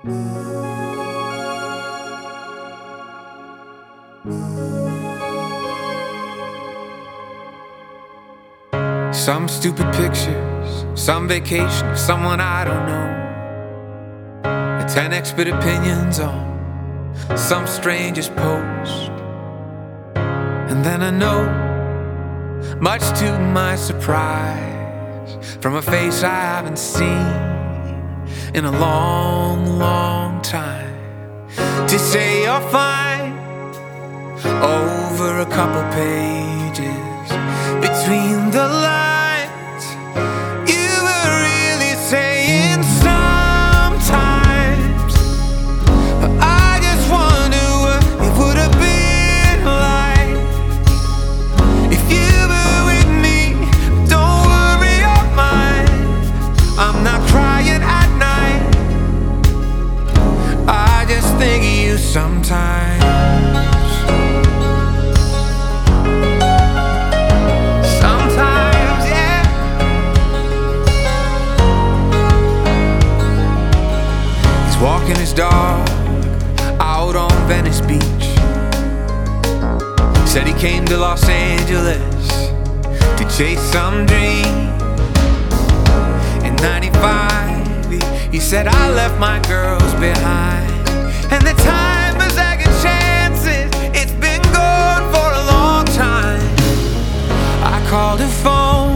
Some stupid pictures, some vacation of someone I don't know, a 10 expert opinions on some stranger's post. And then I know, much to my surprise, from a face I haven't seen in a long, long time, to say you're fine over a couple pages between the lines. You were really saying sometimes, but I just wonder what it would have been like if you were with me. Don't worry, you're mine. I'm not crying at night. I just think of you sometimes. Walking his dog out on Venice Beach. Said he came to Los Angeles to chase some dream. In 95, he said, I left my girls behind, and the time was second chances. It's been gone for a long time. I called her phone,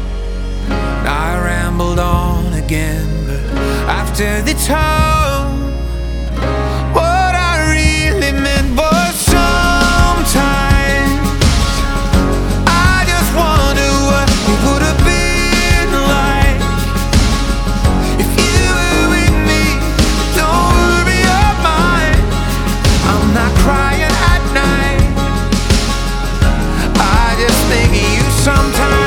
I rambled on again, but after the tone, what I really meant was sometimes I just wonder what it would have been like if you were with me. Don't worry, you're mine. I'm not crying at night. I just think of you sometimes.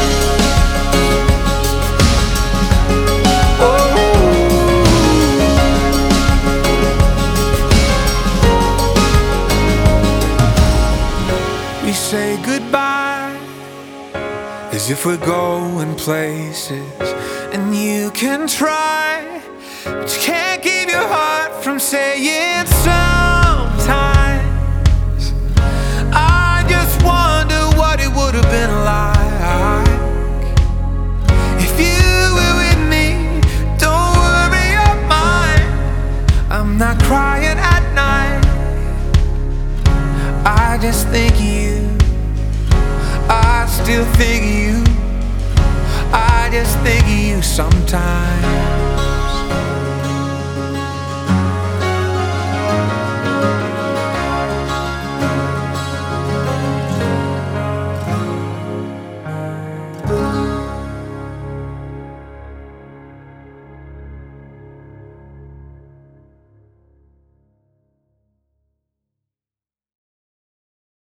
We say goodbye as if we're going places, and you can try, but you can't keep your heart from saying sometimes. I just wonder what it would have been like if you were with me. Don't worry, you're mine. I'm not crying at night. I just think of you. I still think of you. I just think of you sometimes.